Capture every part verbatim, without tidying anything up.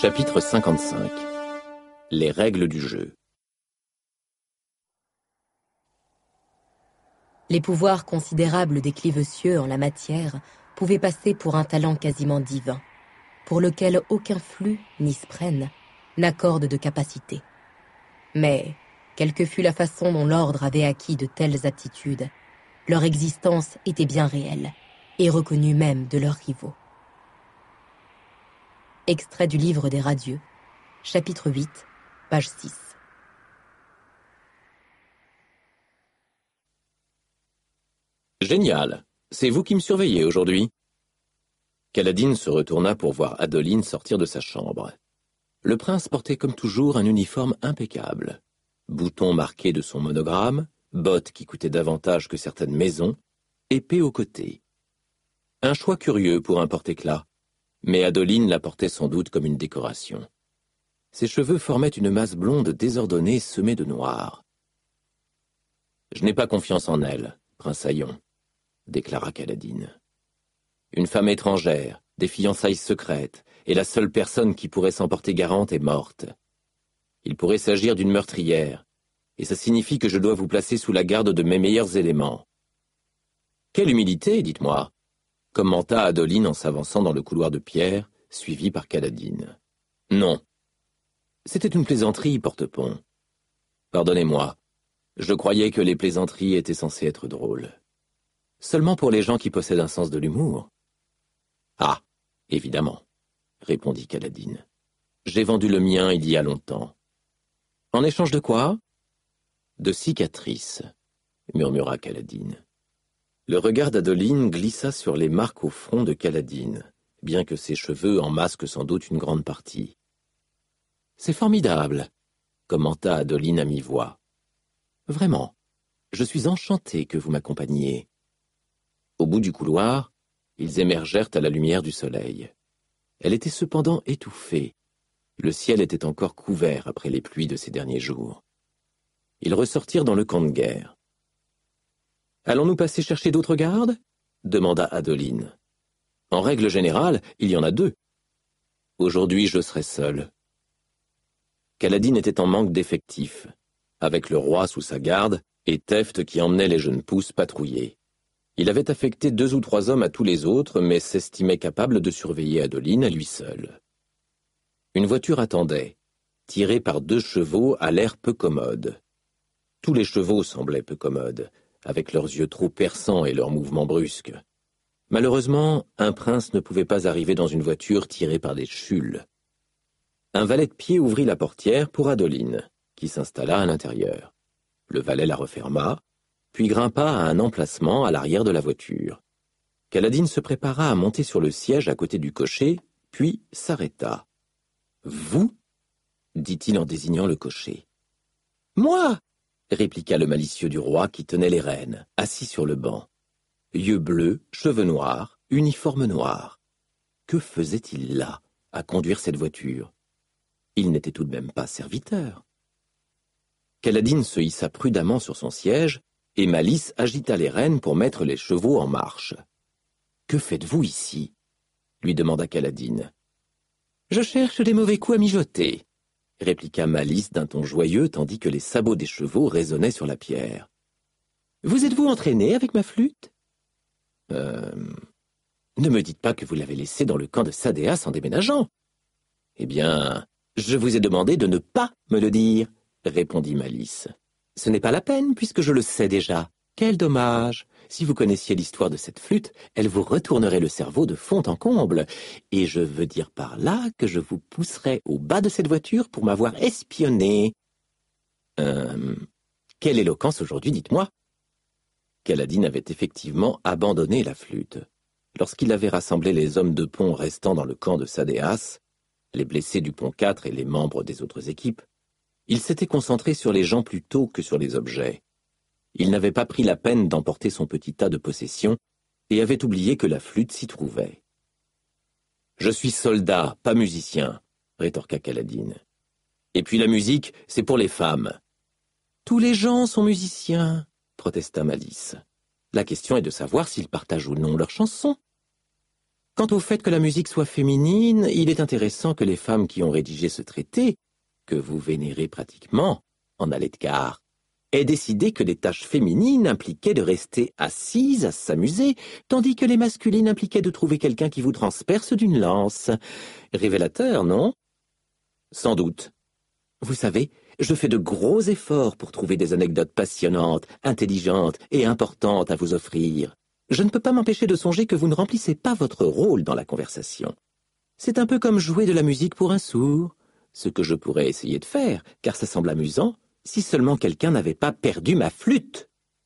Chapitre cinquante-cinq. Les règles du jeu. Les pouvoirs considérables des Clivecieux en la matière pouvaient passer pour un talent quasiment divin, pour lequel aucun flux ni sprène n'accorde de capacité. Mais, quelle que fût la façon dont l'ordre avait acquis de telles aptitudes, leur existence était bien réelle, et reconnue même de leurs rivaux. Extrait du livre des Radieux, chapitre huit, page six. Génial. C'est vous qui me surveillez aujourd'hui. Kaladin se retourna pour voir Adoline sortir de sa chambre. Le prince portait comme toujours un uniforme impeccable. Boutons marqués de son monogramme, bottes qui coûtaient davantage que certaines maisons, épée au côté. Un choix curieux pour un porte-éclat, mais Adoline la portait sans doute comme une décoration. Ses cheveux formaient une masse blonde désordonnée semée de noir. « Je n'ai pas confiance en elle, prince Aillon, » déclara Kaladin. Une femme étrangère, des fiançailles secrètes, et la seule personne qui pourrait s'en porter garante est morte. Il pourrait s'agir d'une meurtrière, et ça signifie que je dois vous placer sous la garde de mes meilleurs éléments. Quelle humilité, dites-moi, commenta Adoline en s'avançant dans le couloir de pierre, suivi par Kaladin. Non. C'était une plaisanterie, Porte-Pont. Pardonnez-moi, je croyais que les plaisanteries étaient censées être drôles. Seulement pour les gens qui possèdent un sens de l'humour. Ah, évidemment, répondit Kaladin. J'ai vendu le mien il y a longtemps. En échange de quoi? De cicatrices, murmura Kaladin. Le regard d'Adoline glissa sur les marques au front de Kaladin, bien que ses cheveux en masquent sans doute une grande partie. C'est formidable, commenta Adoline à mi-voix. Vraiment, je suis enchanté que vous m'accompagniez. Au bout du couloir, ils émergèrent à la lumière du soleil. Elle était cependant étouffée. Le ciel était encore couvert après les pluies de ces derniers jours. Ils ressortirent dans le camp de guerre. « Allons-nous passer chercher d'autres gardes » demanda Adoline. « En règle générale, il y en a deux. Aujourd'hui, je serai seul. » Kaladin était en manque d'effectifs, avec le roi sous sa garde et Tefte qui emmenait les jeunes pousses patrouiller. Il avait affecté deux ou trois hommes à tous les autres, mais s'estimait capable de surveiller Adoline à lui seul. Une voiture attendait, tirée par deux chevaux à l'air peu commode. Tous les chevaux semblaient peu commodes, avec leurs yeux trop perçants et leurs mouvements brusques. Malheureusement, un prince ne pouvait pas arriver dans une voiture tirée par des chules. Un valet de pied ouvrit la portière pour Adoline, qui s'installa à l'intérieur. Le valet la referma, puis grimpa à un emplacement à l'arrière de la voiture. Kaladin se prépara à monter sur le siège à côté du cocher, puis s'arrêta. « Vous » dit-il en désignant le cocher. « Moi » répliqua le malicieux du roi qui tenait les rênes, assis sur le banc. Yeux bleus, cheveux noirs, uniforme noir. Que faisait-il là, à conduire cette voiture? Il n'était tout de même pas serviteur. Kaladin se hissa prudemment sur son siège, et Malice agita les rênes pour mettre les chevaux en marche. « Que faites-vous ici » lui demanda Kaladin. « Je cherche des mauvais coups à mijoter » répliqua Malice d'un ton joyeux tandis que les sabots des chevaux résonnaient sur la pierre. « Vous êtes-vous entraîné avec ma flûte ?»« Euh... Ne me dites pas que vous l'avez laissée dans le camp de Sadéas en déménageant. »« Eh bien, je vous ai demandé de ne pas me le dire, » répondit Malice. « Ce n'est pas la peine, puisque je le sais déjà. Quel dommage! Si vous connaissiez l'histoire de cette flûte, elle vous retournerait le cerveau de fond en comble. Et je veux dire par là que je vous pousserais au bas de cette voiture pour m'avoir espionné. Euh, quelle éloquence aujourd'hui, dites-moi » Kaladin avait effectivement abandonné la flûte. Lorsqu'il avait rassemblé les hommes de pont restant dans le camp de Sadéas, les blessés du pont quatre et les membres des autres équipes, il s'était concentré sur les gens plutôt que sur les objets. Il n'avait pas pris la peine d'emporter son petit tas de possessions et avait oublié que la flûte s'y trouvait. « Je suis soldat, pas musicien, » rétorqua Kaladin. « Et puis la musique, c'est pour les femmes. »« Tous les gens sont musiciens, » protesta Malice. « La question est de savoir s'ils partagent ou non leurs chansons. » Quant au fait que la musique soit féminine, il est intéressant que les femmes qui ont rédigé ce traité, que vous vénérez pratiquement, en allez de quart, aient décidé que les tâches féminines impliquaient de rester assises à s'amuser, tandis que les masculines impliquaient de trouver quelqu'un qui vous transperce d'une lance. Révélateur, non? Sans doute. Vous savez, je fais de gros efforts pour trouver des anecdotes passionnantes, intelligentes et importantes à vous offrir. Je ne peux pas m'empêcher de songer que vous ne remplissez pas votre rôle dans la conversation. C'est un peu comme jouer de la musique pour un sourd, ce que je pourrais essayer de faire, car ça semble amusant, si seulement quelqu'un n'avait pas perdu ma flûte.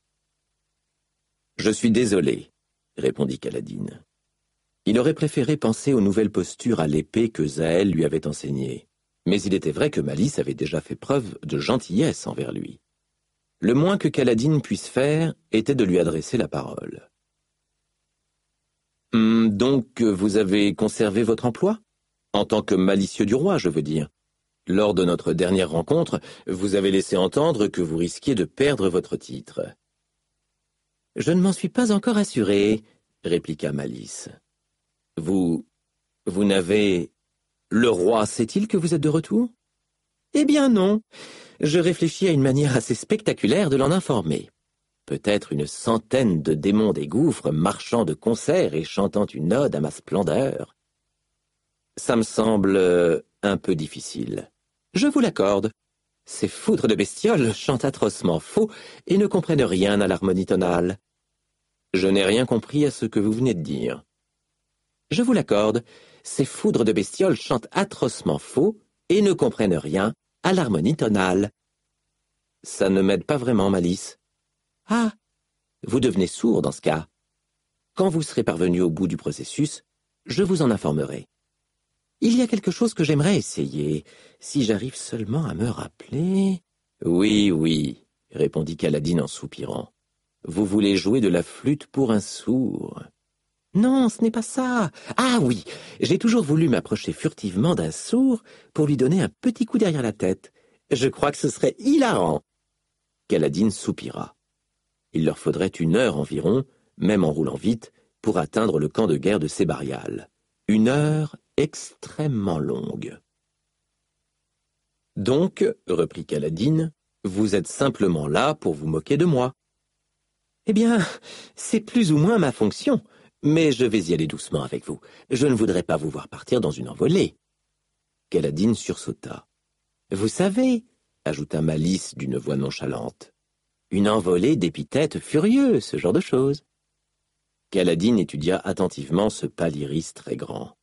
« Je suis désolé, » répondit Kaladin. Il aurait préféré penser aux nouvelles postures à l'épée que Zaël lui avait enseignées. Mais il était vrai que Malice avait déjà fait preuve de gentillesse envers lui. Le moins que Kaladin puisse faire était de lui adresser la parole. Hum, « Donc, vous avez conservé votre emploi? En tant que malicieux du roi, je veux dire. Lors de notre dernière rencontre, vous avez laissé entendre que vous risquiez de perdre votre titre. »« Je ne m'en suis pas encore assuré, » répliqua Malice. « Vous... vous n'avez... Le roi sait-il que vous êtes de retour? »« Eh bien non. Je réfléchis à une manière assez spectaculaire de l'en informer. Peut-être une centaine de démons des gouffres marchant de concert et chantant une ode à ma splendeur. Ça me semble euh, un peu difficile. Je vous l'accorde. Ces foudres de bestioles chantent atrocement faux et ne comprennent rien à l'harmonie tonale. Je n'ai rien compris à ce que vous venez de dire. Je vous l'accorde. Ces foudres de bestioles chantent atrocement faux et ne comprennent rien à l'harmonie tonale. Ça ne m'aide pas vraiment, Malice. Ah, vous devenez sourd dans ce cas. Quand vous serez parvenu au bout du processus, je vous en informerai. Il y a quelque chose que j'aimerais essayer, si j'arrive seulement à me rappeler... Oui, oui, répondit Kaladin en soupirant. Vous voulez jouer de la flûte pour un sourd. Non, ce n'est pas ça. Ah oui, j'ai toujours voulu m'approcher furtivement d'un sourd pour lui donner un petit coup derrière la tête. Je crois que ce serait hilarant. Kaladin soupira. Il leur faudrait une heure environ, même en roulant vite, pour atteindre le camp de guerre de Sébarial. Une heure extrêmement longue. Donc, reprit Kaladin, vous êtes simplement là pour vous moquer de moi. Eh bien, c'est plus ou moins ma fonction, mais je vais y aller doucement avec vous. Je ne voudrais pas vous voir partir dans une envolée. Kaladin sursauta. Vous savez, ajouta Malice d'une voix nonchalante, une envolée d'épithètes furieux, ce genre de choses. Kaladin étudia attentivement ce pâle iris très grand.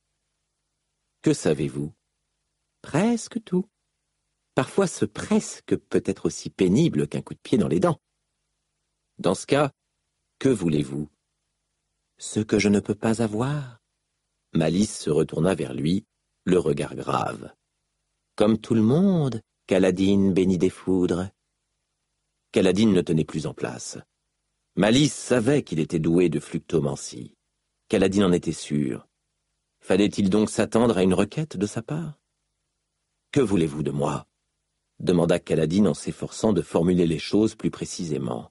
Que savez-vous? Presque tout. Parfois ce presque peut être aussi pénible qu'un coup de pied dans les dents. Dans ce cas, que voulez-vous? Ce que je ne peux pas avoir. Malice se retourna vers lui, le regard grave. Comme tout le monde, Kaladin béni des foudres. Kaladin ne tenait plus en place. Malice savait qu'il était doué de fluctomancie. Kaladin en était sûr. Fallait-il donc s'attendre à une requête de sa part? Que voulez-vous de moi? Demanda Kaladin en s'efforçant de formuler les choses plus précisément.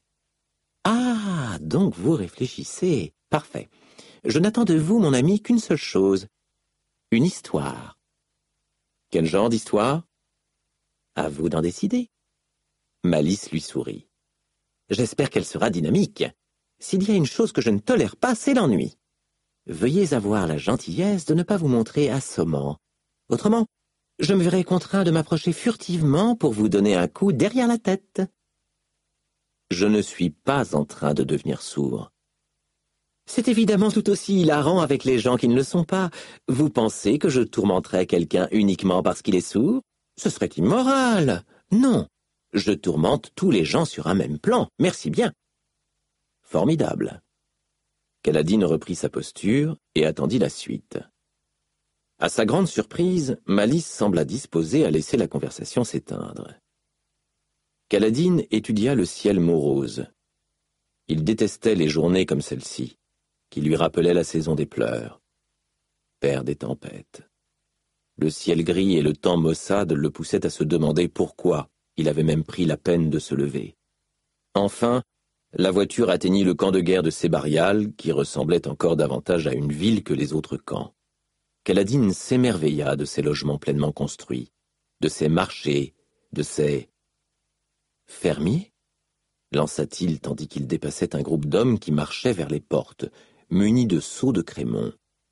Ah, donc vous réfléchissez. Parfait. Je n'attends de vous, mon ami, qu'une seule chose. Une histoire. Quel genre d'histoire? À vous d'en décider. Malice lui sourit. J'espère qu'elle sera dynamique. S'il y a une chose que je ne tolère pas, c'est l'ennui. Veuillez avoir la gentillesse de ne pas vous montrer assommant. Autrement, je me verrai contraint de m'approcher furtivement pour vous donner un coup derrière la tête. Je ne suis pas en train de devenir sourd. C'est évidemment tout aussi hilarant avec les gens qui ne le sont pas. Vous pensez que je tourmenterais quelqu'un uniquement parce qu'il est sourd? Ce serait immoral. Non, je tourmente tous les gens sur un même plan. Merci bien. Formidable. Kaladin reprit sa posture et attendit la suite. À sa grande surprise, Malice sembla disposée à laisser la conversation s'éteindre. Kaladin étudia le ciel morose. Il détestait les journées comme celle-ci, qui lui rappelaient la saison des pleurs. Père des tempêtes. Le ciel gris et le temps maussade le poussaient à se demander pourquoi il avait même pris la peine de se lever. Enfin, La voiture atteignit le camp de guerre de Sébarial, qui ressemblait encore davantage à une ville que les autres camps. Kaladin s'émerveilla de ces logements pleinement construits, de ces marchés, de ces... fermiers, lança-t-il tandis qu'il dépassait un groupe d'hommes qui marchaient vers les portes, munis de seaux de crémon.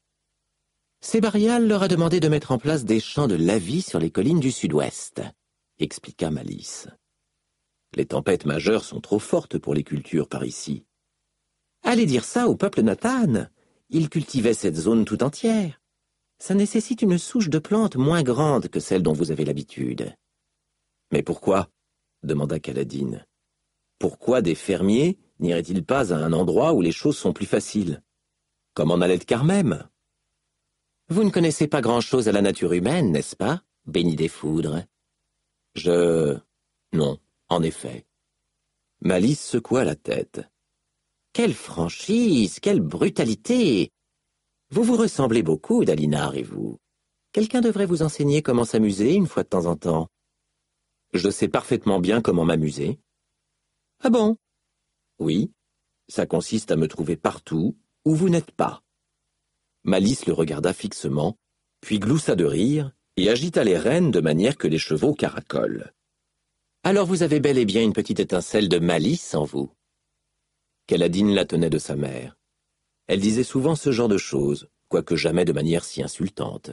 Sébarial leur a demandé de mettre en place des champs de lavis sur les collines du sud-ouest, expliqua Malice. Les tempêtes majeures sont trop fortes pour les cultures par ici. Allez dire ça au peuple Nathan. Ils cultivaient cette zone tout entière. Ça nécessite une souche de plantes moins grande que celle dont vous avez l'habitude. Mais pourquoi? Demanda Kaladin. Pourquoi des fermiers n'iraient-ils pas à un endroit où les choses sont plus faciles? Comme en allait de Carmem. Vous ne connaissez pas grand-chose à la nature humaine, n'est-ce pas, béni des foudres? Je... non. En effet. Malice secoua la tête. Quelle franchise, quelle brutalité! Vous vous ressemblez beaucoup, Dalinar et vous. Quelqu'un devrait vous enseigner comment s'amuser une fois de temps en temps. Je sais parfaitement bien comment m'amuser. Ah bon? Oui, ça consiste à me trouver partout où vous n'êtes pas. Malice le regarda fixement, puis gloussa de rire et agita les rênes de manière que les chevaux caracolent. Alors vous avez bel et bien une petite étincelle de malice en vous. Kaladin la tenait de sa mère. Elle disait souvent ce genre de choses, quoique jamais de manière si insultante.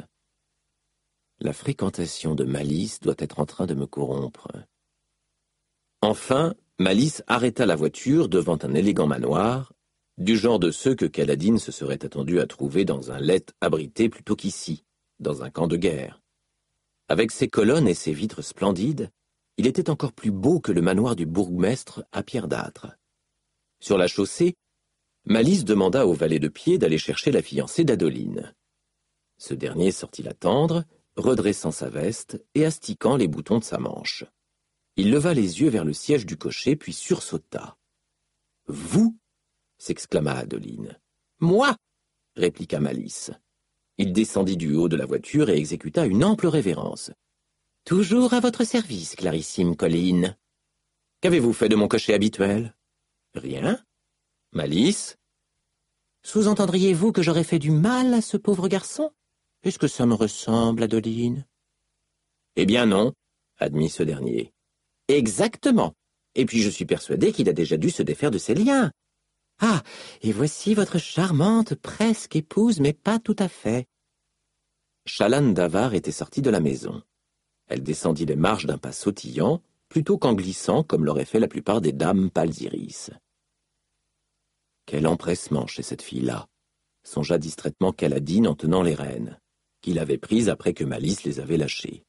La fréquentation de Malice doit être en train de me corrompre. Enfin, Malice arrêta la voiture devant un élégant manoir, du genre de ceux que Kaladin se serait attendu à trouver dans un lett abrité plutôt qu'ici, dans un camp de guerre. Avec ses colonnes et ses vitres splendides, il était encore plus beau que le manoir du bourgmestre à pierre d'âtre. Sur la chaussée, Malice demanda au valet de pied d'aller chercher la fiancée d'Adoline. Ce dernier sortit l'attendre, redressant sa veste et astiquant les boutons de sa manche. Il leva les yeux vers le siège du cocher, puis sursauta. « Vous » s'exclama Adoline. « Moi » répliqua Malice. Il descendit du haut de la voiture et exécuta une ample révérence. « Toujours à votre service, clarissime Colline. Qu'avez-vous fait de mon cocher habituel? »« Rien. »« Malice ?»« Sous-entendriez-vous que j'aurais fait du mal à ce pauvre garçon? Est-ce que ça me ressemble, Adoline? »« Eh bien non, » admit ce dernier. « Exactement. Et puis je suis persuadé qu'il a déjà dû se défaire de ses liens. Ah, et voici votre charmante presque épouse, mais pas tout à fait. » Chalanne d'Avar était sortie de la maison. Elle descendit les marches d'un pas sautillant, plutôt qu'en glissant, comme l'auraient fait la plupart des dames Palsiris. Quel empressement chez cette fille-là, songea distraitement Kaladin en tenant les rênes, qu'il avait prises après que Malice les avait lâchées.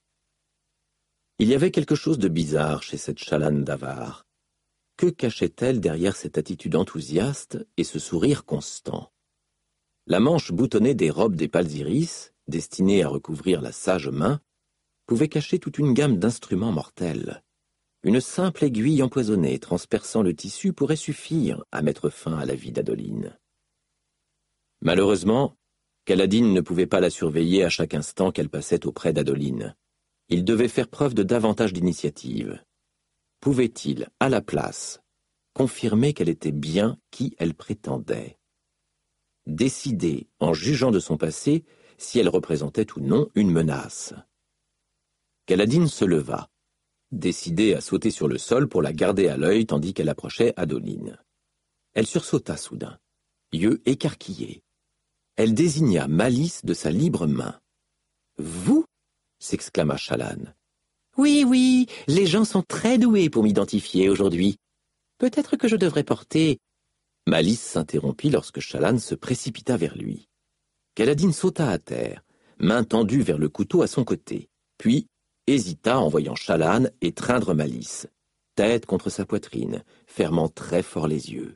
Il y avait quelque chose de bizarre chez cette Chalanne d'Avar. Que cachait-elle derrière cette attitude enthousiaste et ce sourire constant? La manche boutonnée des robes des Palsiris, destinée à recouvrir la sage main, pouvait cacher toute une gamme d'instruments mortels. Une simple aiguille empoisonnée transperçant le tissu pourrait suffire à mettre fin à la vie d'Adoline. Malheureusement, Kaladin ne pouvait pas la surveiller à chaque instant qu'elle passait auprès d'Adoline. Il devait faire preuve de davantage d'initiative. Pouvait-il, à la place, confirmer qu'elle était bien qui elle prétendait? Décider, en jugeant de son passé, si elle représentait ou non une menace. Kaladin se leva, décidé à sauter sur le sol pour la garder à l'œil tandis qu'elle approchait Adoline. Elle sursauta soudain, yeux écarquillés. Elle désigna Malice de sa libre main. « Vous » s'exclama Chalanne. « Oui, oui, les gens sont très doués pour m'identifier aujourd'hui. Peut-être que je devrais porter... » Malice s'interrompit lorsque Chalanne se précipita vers lui. Kaladin sauta à terre, main tendue vers le couteau à son côté, puis hésita en voyant Chalanne étreindre Malice, tête contre sa poitrine, fermant très fort les yeux.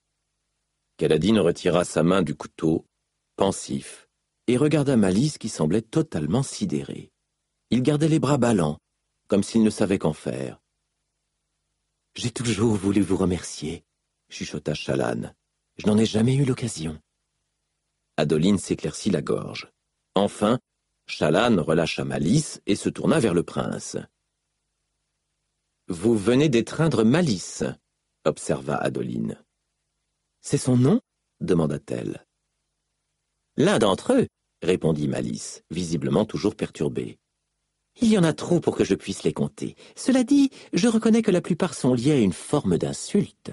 Kaladin retira sa main du couteau, pensif, et regarda Malice qui semblait totalement sidérée. Il gardait les bras ballants, comme s'il ne savait qu'en faire. « J'ai toujours voulu vous remercier, » chuchota Chalanne. « Je n'en ai jamais eu l'occasion. » Adoline s'éclaircit la gorge. Enfin, Chalanne relâcha Malice et se tourna vers le prince. « Vous venez d'étreindre Malice, observa Adeline. C'est son nom? demanda-t-elle. L'un d'entre eux, répondit Malice, visiblement toujours perturbée. Il y en a trop pour que je puisse les compter. Cela dit, je reconnais que la plupart sont liés à une forme d'insulte.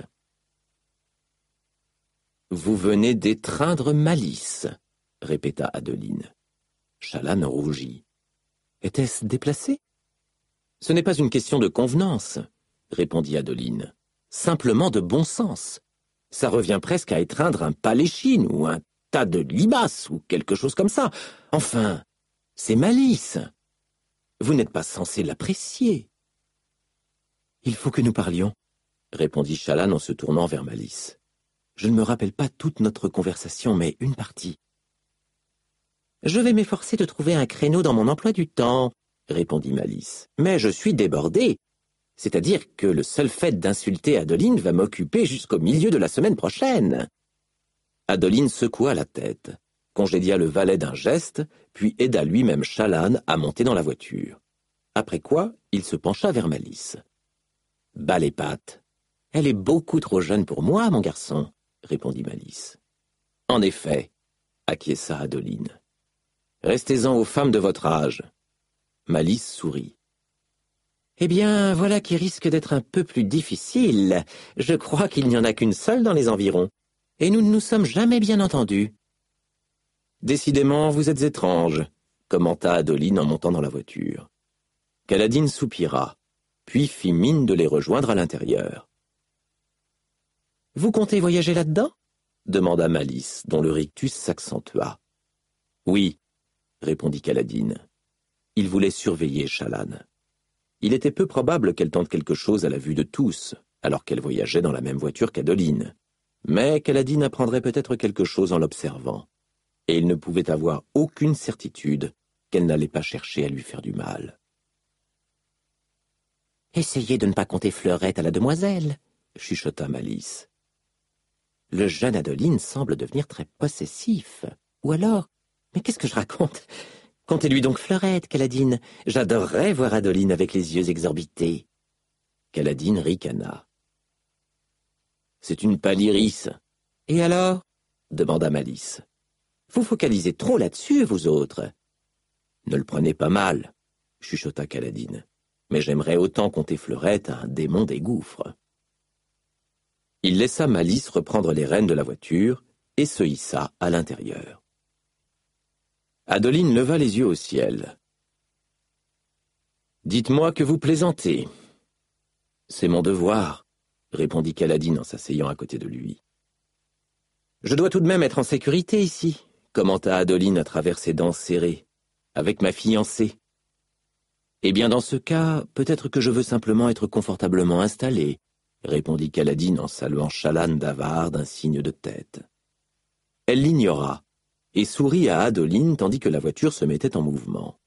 Vous venez d'étreindre Malice, répéta Adeline. Shallan rougit. Était-ce déplacé? Ce n'est pas une question de convenance, répondit Adeline. Simplement de bon sens. Ça revient presque à étreindre un paléchine ou un tas de limaces ou quelque chose comme ça. Enfin, c'est Malice. Vous n'êtes pas censé l'apprécier. Il faut que nous parlions, répondit Shallan en se tournant vers Malice. Je ne me rappelle pas toute notre conversation, mais une partie. Je vais m'efforcer de trouver un créneau dans mon emploi du temps, répondit Malice. Mais je suis débordé. C'est-à-dire que le seul fait d'insulter Adeline va m'occuper jusqu'au milieu de la semaine prochaine. Adeline secoua la tête, congédia le valet d'un geste, puis aida lui-même Shallan à monter dans la voiture. Après quoi, il se pencha vers Malice. « Bas les pattes. Elle est beaucoup trop jeune pour moi, mon garçon, » répondit Malice. « En effet, » acquiesça Adeline. « Restez-en aux femmes de votre âge. » Malice sourit. « Eh bien, voilà qui risque d'être un peu plus difficile. Je crois qu'il n'y en a qu'une seule dans les environs, et nous ne nous sommes jamais bien entendus. »« Décidément, vous êtes étrange, » commenta Adeline en montant dans la voiture. Kaladin soupira, puis fit mine de les rejoindre à l'intérieur. « Vous comptez voyager là-dedans » demanda Malice, dont le rictus s'accentua. « Oui, » répondit Kaladin. Il voulait surveiller Shallan. Il était peu probable qu'elle tente quelque chose à la vue de tous, alors qu'elle voyageait dans la même voiture qu'Adeline. Mais Kaladin apprendrait peut-être quelque chose en l'observant, et il ne pouvait avoir aucune certitude qu'elle n'allait pas chercher à lui faire du mal. « Essayez de ne pas compter Fleurette à la demoiselle, » chuchota Malice. « Le jeune Adeline semble devenir très possessif. Ou alors, mais qu'est-ce que je raconte ? Comptez-lui donc Fleurette, Kaladin. J'adorerais voir Adeline avec les yeux exorbités. » Kaladin ricana. « C'est une pâle-iris. »« Et alors ?» demanda Malice. « Vous focalisez trop là-dessus, vous autres. »« Ne le prenez pas mal, » chuchota Kaladin. « Mais j'aimerais autant compter Fleurette à un démon des gouffres. » Il laissa Malice reprendre les rênes de la voiture et se hissa à l'intérieur. Adeline leva les yeux au ciel. « Dites-moi que vous plaisantez. »« C'est mon devoir, » répondit Kaladin en s'asseyant à côté de lui. « Je dois tout de même être en sécurité ici, » commenta Adeline à travers ses dents serrées, « avec ma fiancée. »« Eh bien, dans ce cas, peut-être que je veux simplement être confortablement installé, » répondit Kaladin en saluant Shallan d'Avar d'un signe de tête. Elle l'ignora et sourit à Adeline tandis que la voiture se mettait en mouvement.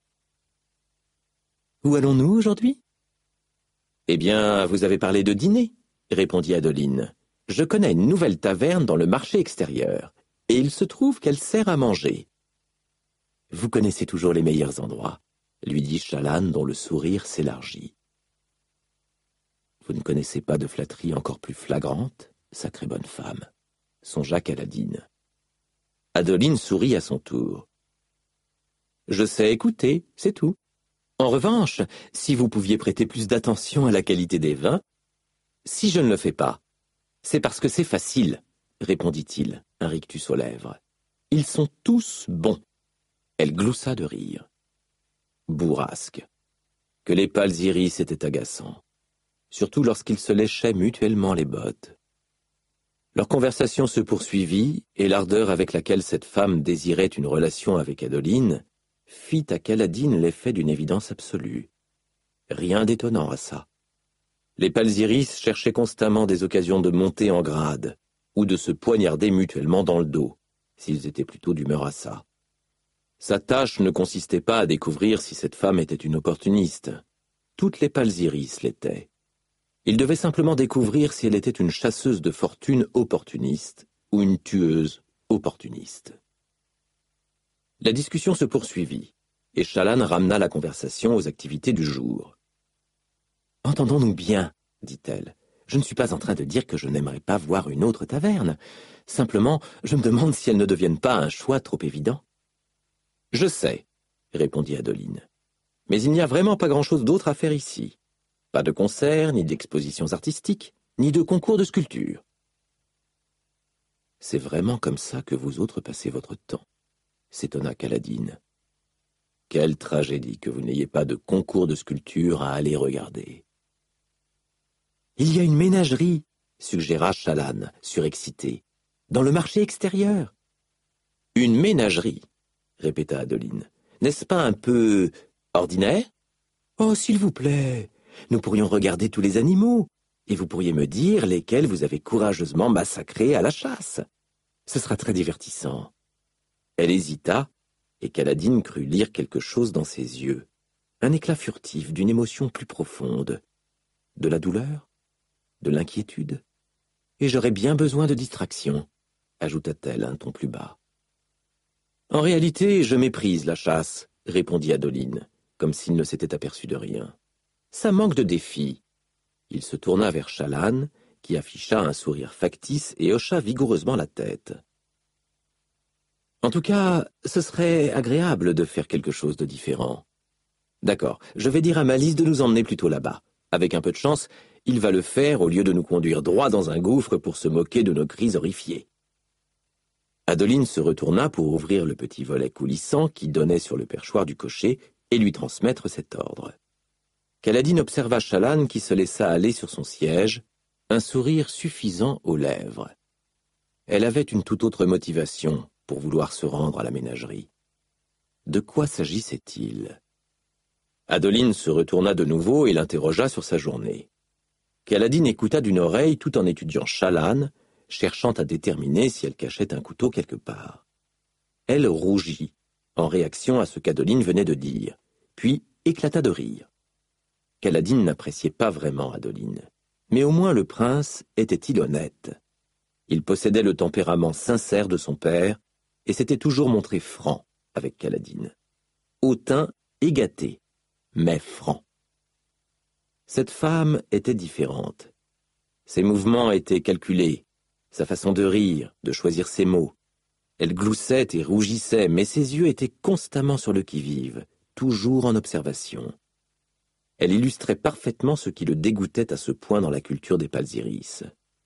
« Où allons-nous aujourd'hui ?»« Eh bien, vous avez parlé de dîner, » répondit Adeline. « Je connais une nouvelle taverne dans le marché extérieur, et il se trouve qu'elle sert à manger. »« Vous connaissez toujours les meilleurs endroits, » lui dit Shallan dont le sourire s'élargit. « Vous ne connaissez pas de flatterie encore plus flagrante, sacrée bonne femme, » songea Kaladin. Adeline sourit à son tour. « Je sais écouter, c'est tout. En revanche, si vous pouviez prêter plus d'attention à la qualité des vins... »« Si je ne le fais pas, c'est parce que c'est facile, » répondit-il, un rictus aux lèvres. « Ils sont tous bons. » Elle gloussa de rire. Bourrasque. Que les pâles iris étaient agaçants, surtout lorsqu'ils se léchaient mutuellement les bottes. Leur conversation se poursuivit, et l'ardeur avec laquelle cette femme désirait une relation avec Adeline fit à Kaladin l'effet d'une évidence absolue. Rien d'étonnant à ça. Les Palzyris cherchaient constamment des occasions de monter en grade, ou de se poignarder mutuellement dans le dos, s'ils étaient plutôt d'humeur à ça. Sa tâche ne consistait pas à découvrir si cette femme était une opportuniste. Toutes les Palzyris l'étaient. Il devait simplement découvrir si elle était une chasseuse de fortune opportuniste ou une tueuse opportuniste. La discussion se poursuivit, et Shallan ramena la conversation aux activités du jour. « Entendons-nous bien, dit-elle. Je ne suis pas en train de dire que je n'aimerais pas voir une autre taverne. Simplement, je me demande si elles ne deviennent pas un choix trop évident. « Je sais, » répondit Adeline. « Mais il n'y a vraiment pas grand-chose d'autre à faire ici. Pas de concerts, ni d'expositions artistiques, ni de concours de sculpture. » « C'est vraiment comme ça que vous autres passez votre temps, » s'étonna Kaladine. « Quelle tragédie que vous n'ayez pas de concours de sculpture à aller regarder. »« Il y a une ménagerie, » suggéra Chalanne, surexcité, « dans le marché extérieur. »« Une ménagerie, » répéta Adeline. « N'est-ce pas un peu ordinaire ? » ?»« Oh, s'il vous plaît, nous pourrions regarder tous les animaux, et vous pourriez me dire lesquels vous avez courageusement massacrés à la chasse. Ce sera très divertissant. » Elle hésita, et Kaladine crut lire quelque chose dans ses yeux, un éclat furtif d'une émotion plus profonde. De la douleur ? De l'inquiétude ? « Et j'aurais bien besoin de distraction, » ajouta-t-elle un ton plus bas. « En réalité, je méprise la chasse, » répondit Adeline, comme s'il ne s'était aperçu de rien. « Ça manque de défi. » Il se tourna vers Chalanne, qui afficha un sourire factice et hocha vigoureusement la tête. « En tout cas, ce serait agréable de faire quelque chose de différent. D'accord, je vais dire à Malice de nous emmener plutôt là-bas. Avec un peu de chance, il va le faire au lieu de nous conduire droit dans un gouffre pour se moquer de nos cris horrifiés. » Adeline se retourna pour ouvrir le petit volet coulissant qui donnait sur le perchoir du cocher et lui transmettre cet ordre. Kaladine observa Chalanne qui se laissa aller sur son siège, un sourire suffisant aux lèvres. Elle avait une toute autre motivation pour vouloir se rendre à la ménagerie. De quoi s'agissait-il ? Adeline se retourna de nouveau et l'interrogea sur sa journée. Kaladine écouta d'une oreille tout en étudiant Chalanne, cherchant à déterminer si elle cachait un couteau quelque part. Elle rougit, en réaction à ce qu'Adeline venait de dire, puis éclata de rire. Kaladine n'appréciait pas vraiment Adeline, mais au moins le prince était-il honnête. Il possédait le tempérament sincère de son père et s'était toujours montré franc avec Kaladine. Hautain et gâté, mais franc. Cette femme était différente. Ses mouvements étaient calculés, sa façon de rire, de choisir ses mots. Elle gloussait et rougissait, mais ses yeux étaient constamment sur le qui-vive, toujours en observation. Elle illustrait parfaitement ce qui le dégoûtait à ce point dans la culture des Palsiris.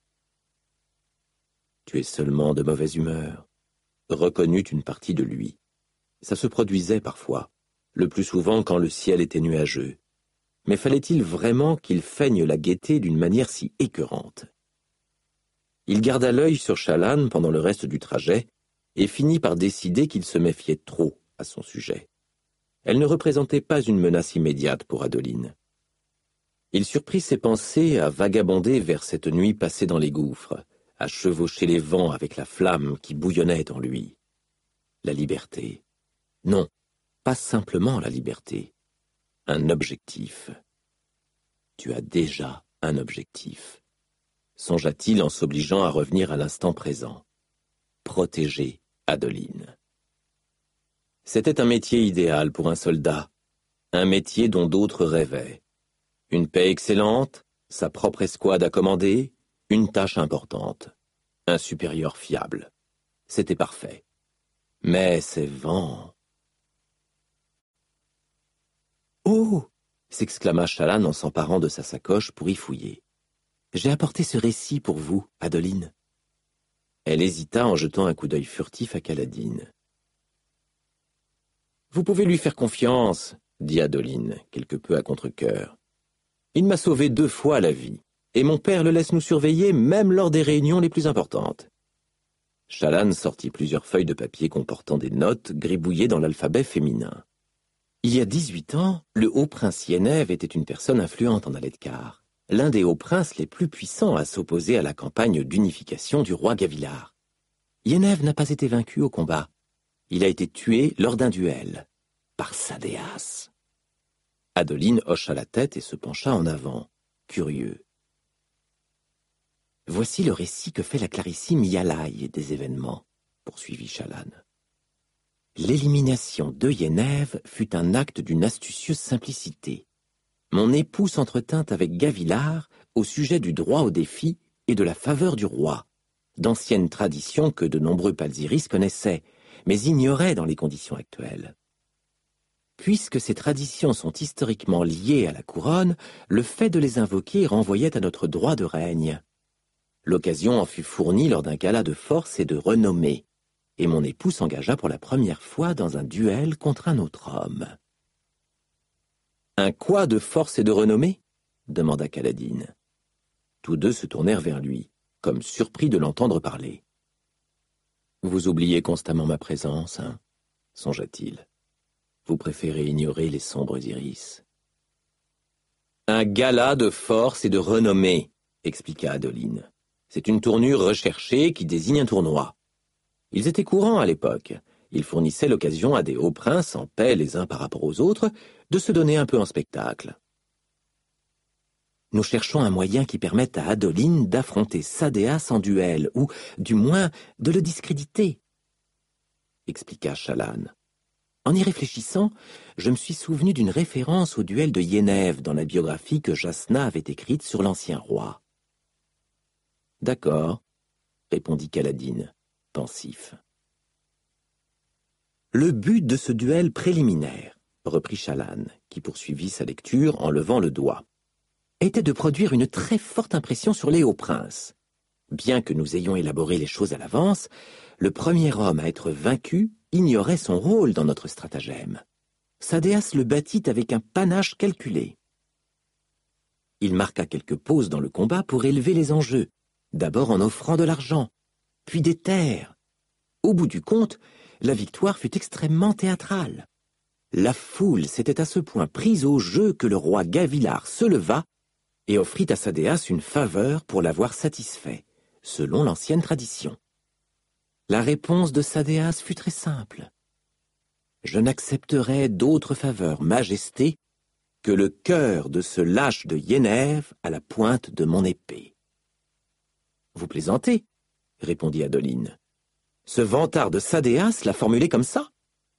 « Tu es seulement de mauvaise humeur », reconnut une partie de lui. Ça se produisait parfois, le plus souvent quand le ciel était nuageux. Mais fallait-il vraiment qu'il feigne la gaieté d'une manière si écœurante ? Il garda l'œil sur Chalanne pendant le reste du trajet et finit par décider qu'il se méfiait trop à son sujet. Elle ne représentait pas une menace immédiate pour Adeline. Il surprit ses pensées à vagabonder vers cette nuit passée dans les gouffres, à chevaucher les vents avec la flamme qui bouillonnait en lui. La liberté. Non, pas simplement la liberté. Un objectif. Tu as déjà un objectif, songea-t-il en s'obligeant à revenir à l'instant présent. Protéger Adeline. C'était un métier idéal pour un soldat, un métier dont d'autres rêvaient. Une paie excellente, sa propre escouade à commander, une tâche importante, un supérieur fiable. C'était parfait. Mais ces vents... « Oh !» s'exclama Chalanne en s'emparant de sa sacoche pour y fouiller. « J'ai apporté ce récit pour vous, Adeline. » Elle hésita en jetant un coup d'œil furtif à Kaladine. « Vous pouvez lui faire confiance, » dit Adeline, quelque peu à contre-cœur. « Il m'a sauvé deux fois la vie, et mon père le laisse nous surveiller même lors des réunions les plus importantes. » Chalanne sortit plusieurs feuilles de papier comportant des notes gribouillées dans l'alphabet féminin. Il y a dix-huit ans, le haut prince Yennev était une personne influente en Aledcar, l'un des hauts princes les plus puissants à s'opposer à la campagne d'unification du roi Gavilar. Yennev n'a pas été vaincu au combat. Il a été tué lors d'un duel, par Sadéas. Adeline hocha la tête et se pencha en avant, curieux. Voici le récit que fait la clarissime Yalaï des événements, poursuivit Chalanne. L'élimination de Yennev fut un acte d'une astucieuse simplicité. Mon époux s'entretint avec Gavilar au sujet du droit au défi et de la faveur du roi, d'anciennes traditions que de nombreux Palzyris connaissaient, mais ignoraient dans les conditions actuelles. Puisque ces traditions sont historiquement liées à la couronne, le fait de les invoquer renvoyait à notre droit de règne. L'occasion en fut fournie lors d'un gala de force et de renommée, et mon époux s'engagea pour la première fois dans un duel contre un autre homme. « Un quoi de force et de renommée ?» demanda Kaladin. Tous deux se tournèrent vers lui, comme surpris de l'entendre parler. « Vous oubliez constamment ma présence, hein ?» songea-t-il. « Vous préférez ignorer les sombres iris. »« Un gala de force et de renommée, » expliqua Adeline. « C'est une tournure recherchée qui désigne un tournoi. Ils étaient courants à l'époque. Ils fournissaient l'occasion à des hauts princes, en paix les uns par rapport aux autres, de se donner un peu en spectacle. Nous cherchons un moyen qui permette à Adeline d'affronter Sadéas en duel, ou, du moins, de le discréditer, expliqua Shallan. En y réfléchissant, je me suis souvenu d'une référence au duel de Yennev dans la biographie que Jasna avait écrite sur l'ancien roi. « D'accord, » répondit Kaladin, pensif. « Le but de ce duel préliminaire, » reprit Shallan, qui poursuivit sa lecture en levant le doigt, était de produire une très forte impression sur les hauts princes. Bien que nous ayons élaboré les choses à l'avance, le premier homme à être vaincu ignorait son rôle dans notre stratagème. Sadéas le battit avec un panache calculé. Il marqua quelques pauses dans le combat pour élever les enjeux, d'abord en offrant de l'argent, puis des terres. Au bout du compte, la victoire fut extrêmement théâtrale. La foule s'était à ce point prise au jeu que le roi Gavilar se leva et offrit à Sadéas une faveur pour l'avoir satisfait, selon l'ancienne tradition. La réponse de Sadéas fut très simple. « Je n'accepterai d'autre faveur, majesté, que le cœur de ce lâche de Yennev à la pointe de mon épée. »« Vous plaisantez ?» répondit Adeline. « Ce vantard de Sadéas l'a formulé comme ça ?»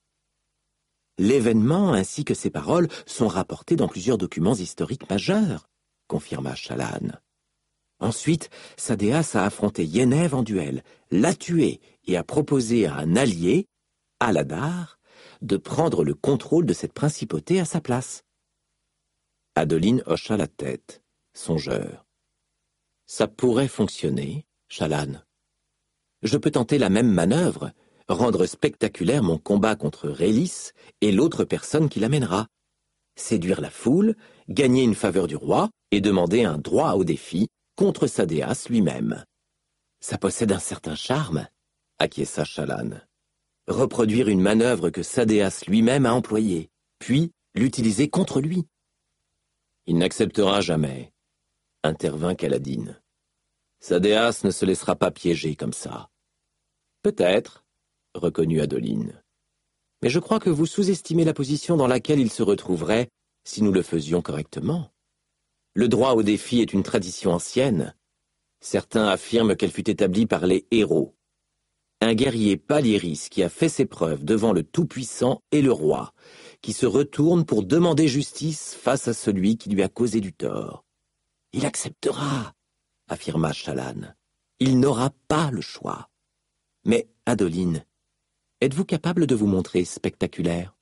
L'événement ainsi que ses paroles sont rapportés dans plusieurs documents historiques majeurs, confirma Shallan. Ensuite, Sadéas a affronté Yennev en duel, l'a tué et a proposé à un allié, Aladar, de prendre le contrôle de cette principauté à sa place. Adeline hocha la tête, songeur. « Ça pourrait fonctionner, Shallan. Je peux tenter la même manœuvre, rendre spectaculaire mon combat contre Rélys et l'autre personne qui l'amènera, séduire la foule, gagner une faveur du roi et demander un droit au défi contre Sadéas lui-même. Ça possède un certain charme, acquiesça Shallan. Reproduire une manœuvre que Sadéas lui-même a employée, puis l'utiliser contre lui. Il n'acceptera jamais, intervint Kaladin. Sadéas ne se laissera pas piéger comme ça. Peut-être, reconnut Adeline. Mais je crois que vous sous-estimez la position dans laquelle il se retrouverait si nous le faisions correctement. Le droit au défi est une tradition ancienne. Certains affirment qu'elle fut établie par les héros. Un guerrier Pallyris qui a fait ses preuves devant le Tout-Puissant et le roi, qui se retourne pour demander justice face à celui qui lui a causé du tort. Il acceptera, affirma Shallan. Il n'aura pas le choix. Mais, Adeline, êtes-vous capable de vous montrer spectaculaire?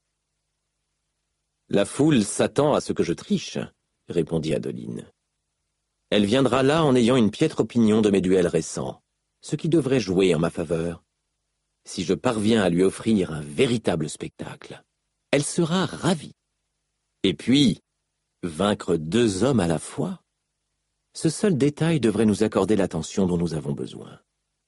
La foule s'attend à ce que je triche, répondit Adeline. Elle viendra là en ayant une piètre opinion de mes duels récents, ce qui devrait jouer en ma faveur. Si je parviens à lui offrir un véritable spectacle, elle sera ravie. Et puis, vaincre deux hommes à la fois, ce seul détail devrait nous accorder l'attention dont nous avons besoin.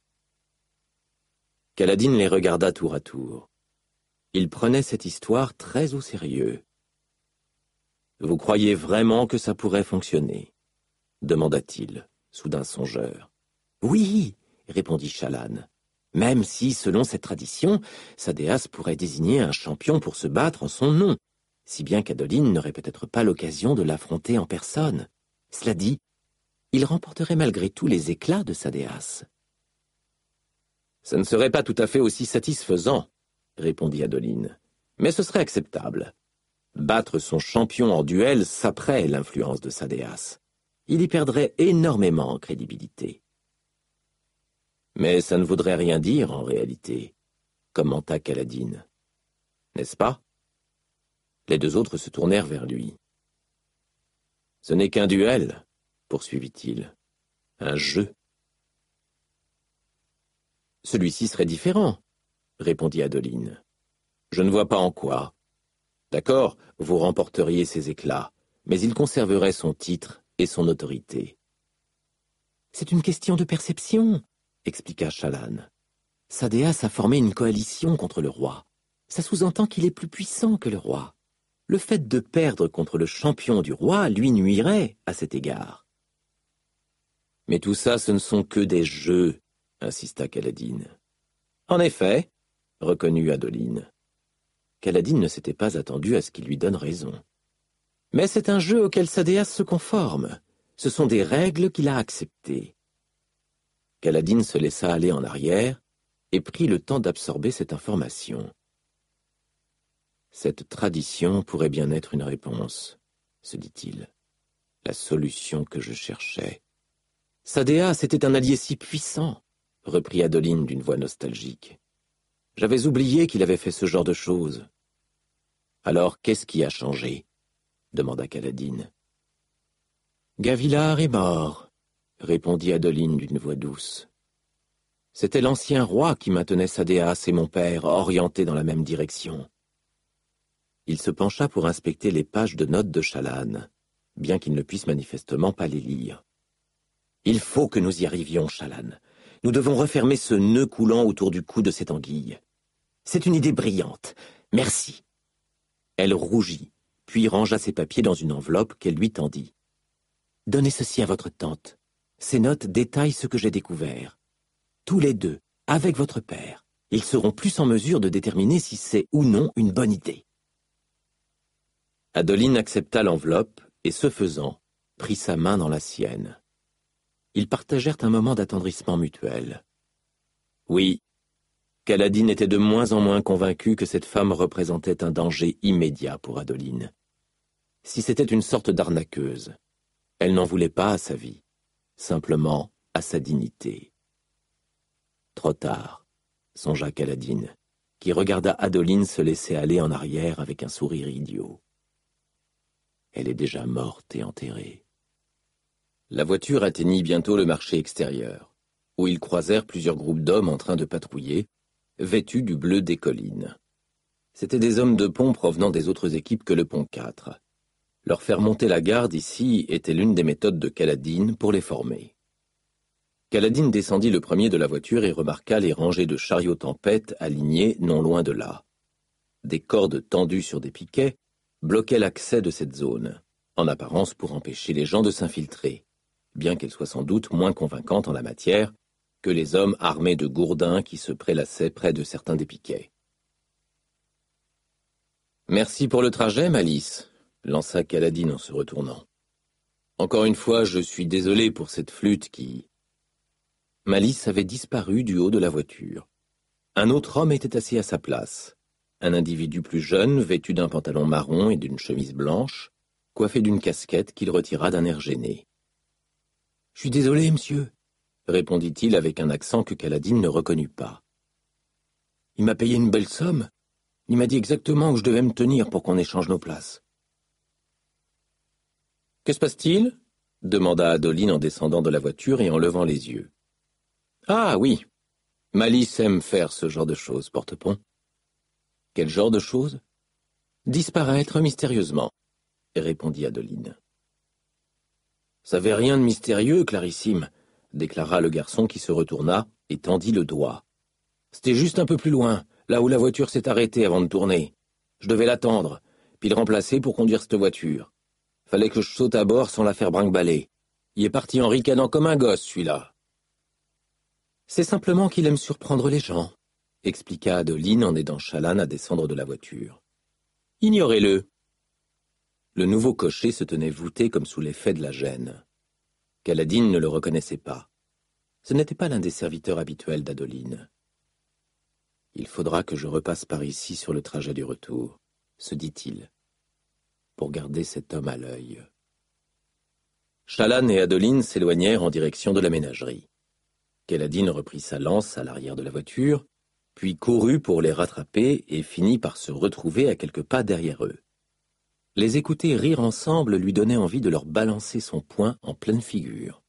Kaladin les regarda tour à tour. Il prenait cette histoire très au sérieux. « Vous croyez vraiment que ça pourrait fonctionner ?» demanda-t-il, soudain songeur. « Oui, » répondit Shallan. « Même si, selon cette tradition, Sadéas pourrait désigner un champion pour se battre en son nom, si bien qu'Adeline n'aurait peut-être pas l'occasion de l'affronter en personne. Cela dit, il remporterait malgré tout les éclats de Sadéas. »« Ce ne serait pas tout à fait aussi satisfaisant, » répondit Adeline, « mais ce serait acceptable. Battre son champion en duel saperait l'influence de Sadéas. il y perdrait énormément en crédibilité. Mais ça ne voudrait rien dire en réalité, commenta Kaladin. N'est-ce pas? Les deux autres se tournèrent vers lui. Ce n'est qu'un duel, poursuivit-il. Un jeu. Celui-ci serait différent, répondit Adeline. Je ne vois pas en quoi. D'accord, vous remporteriez ses éclats, mais il conserverait son titre et son autorité. C'est une question de perception, expliqua Shallan. Sadeas a formé une coalition contre le roi. Ça sous-entend qu'il est plus puissant que le roi. Le fait de perdre contre le champion du roi lui nuirait à cet égard. Mais tout ça, ce ne sont que des jeux, insista Kaladin. En effet, reconnut Adeline. Kaladin ne s'était pas attendu à ce qu'il lui donne raison. Mais c'est un jeu auquel Sadeas se conforme. Ce sont des règles qu'il a acceptées. Kaladin se laissa aller en arrière et prit le temps d'absorber cette information. Cette tradition pourrait bien être une réponse, se dit-il. La solution que je cherchais. Sadeas était un allié si puissant, reprit Adeline d'une voix nostalgique. J'avais oublié qu'il avait fait ce genre de choses. Alors, qu'est-ce qui a changé? Demanda Kaladin. Gavilar est mort, répondit Adeline d'une voix douce. C'était l'ancien roi qui maintenait Sadeas et mon père orientés dans la même direction. Il se pencha pour inspecter les pages de notes de Shallan, bien qu'il ne puisse manifestement pas les lire. Il faut que nous y arrivions, Shallan. Nous devons refermer ce nœud coulant autour du cou de cette anguille. C'est une idée brillante. Merci. Elle rougit, puis rangea ses papiers dans une enveloppe qu'elle lui tendit. Donnez ceci à votre tante. Ces notes détaillent ce que j'ai découvert. Tous les deux, avec votre père, ils seront plus en mesure de déterminer si c'est ou non une bonne idée. Adeline accepta l'enveloppe et, ce faisant, prit sa main dans la sienne. Ils partagèrent un moment d'attendrissement mutuel. Oui, Kaladin était de moins en moins convaincu que cette femme représentait un danger immédiat pour Adeline. Si c'était une sorte d'arnaqueuse, elle n'en voulait pas à sa vie, simplement à sa dignité. Trop tard, songea Kaladin, qui regarda Adeline se laisser aller en arrière avec un sourire idiot. Elle est déjà morte et enterrée. La voiture atteignit bientôt le marché extérieur, où ils croisèrent plusieurs groupes d'hommes en train de patrouiller, vêtus du bleu des collines. C'étaient des hommes de pont provenant des autres équipes que le pont quatre. Leur faire monter la garde ici était l'une des méthodes de Kaladin pour les former. Kaladin descendit le premier de la voiture et remarqua les rangées de chariots tempête alignés non loin de là. Des cordes tendues sur des piquets bloquaient l'accès de cette zone, en apparence pour empêcher les gens de s'infiltrer, bien qu'elle soit sans doute moins convaincante en la matière que les hommes armés de gourdins qui se prélassaient près de certains des piquets. « Merci pour le trajet, Malice », lança Kaladin en se retournant. « Encore une fois, je suis désolé pour cette flûte qui... » Malice avait disparu du haut de la voiture. Un autre homme était assis à sa place. Un individu plus jeune, vêtu d'un pantalon marron et d'une chemise blanche, coiffé d'une casquette qu'il retira d'un air gêné. « Je suis désolé, monsieur, » répondit-il avec un accent que Kaladin ne reconnut pas. « Il m'a payé une belle somme. Il m'a dit exactement où je devais me tenir pour qu'on échange nos places. »« Que se passe-t-il » demanda Adeline en descendant de la voiture et en levant les yeux. « Ah oui, Malice aime faire ce genre de choses, Porte-Pont. »« Quel genre de choses ?»« Disparaître mystérieusement, » répondit Adeline. « Ça n'avait rien de mystérieux, Clarissime, » déclara le garçon qui se retourna et tendit le doigt. « C'était juste un peu plus loin, là où la voiture s'est arrêtée avant de tourner. Je devais l'attendre, puis le remplacer pour conduire cette voiture. Fallait que je saute à bord sans la faire brinque-baller. Il est parti en ricanant comme un gosse, celui-là. »« C'est simplement qu'il aime surprendre les gens, » expliqua Adeline en aidant Shallan à descendre de la voiture. « Ignorez-le. » Le nouveau cocher se tenait voûté comme sous l'effet de la gêne. Kaladin ne le reconnaissait pas. Ce n'était pas l'un des serviteurs habituels d'Adeline. « Il faudra que je repasse par ici sur le trajet du retour, » se dit-il, « pour garder cet homme à l'œil. » Shallan et Adoline s'éloignèrent en direction de la ménagerie. Kaladin reprit sa lance à l'arrière de la voiture, puis courut pour les rattraper et finit par se retrouver à quelques pas derrière eux. Les écouter rire ensemble lui donnait envie de leur balancer son poing en pleine figure.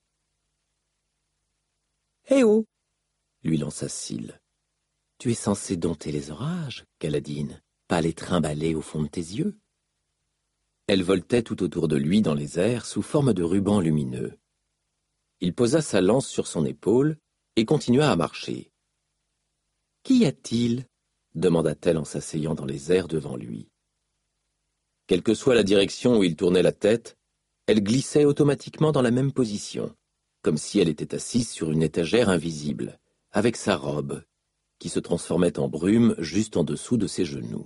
« Eh oh !» lui lança Syl. « Tu es censé dompter les orages, Kaladin, pas les trimballer au fond de tes yeux. » Elle voltait tout autour de lui dans les airs sous forme de ruban lumineux. Il posa sa lance sur son épaule et continua à marcher. « Qu'y a-t-il » demanda-t-elle en s'asseyant dans les airs devant lui. Quelle que soit la direction où il tournait la tête, elle glissait automatiquement dans la même position, comme si elle était assise sur une étagère invisible, avec sa robe, qui se transformait en brume juste en dessous de ses genoux.